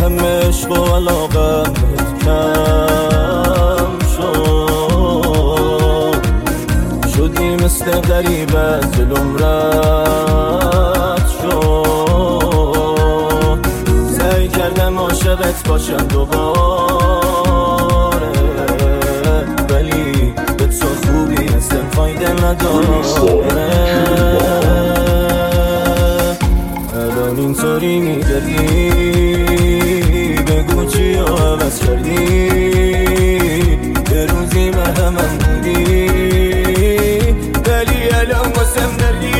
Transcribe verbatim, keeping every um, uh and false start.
دلم عشق و علاقم بهت کم شد، شدی مثل غریب از دلم رد شد. سعی کردم عاشقت باشم دوباره، ولی به تو خوبی مثل فایده نداره. الان اینطوری میگردی، بگو چی رو عوض کردی، یه روزی مرهم من بودی ولی الان واسم دردی.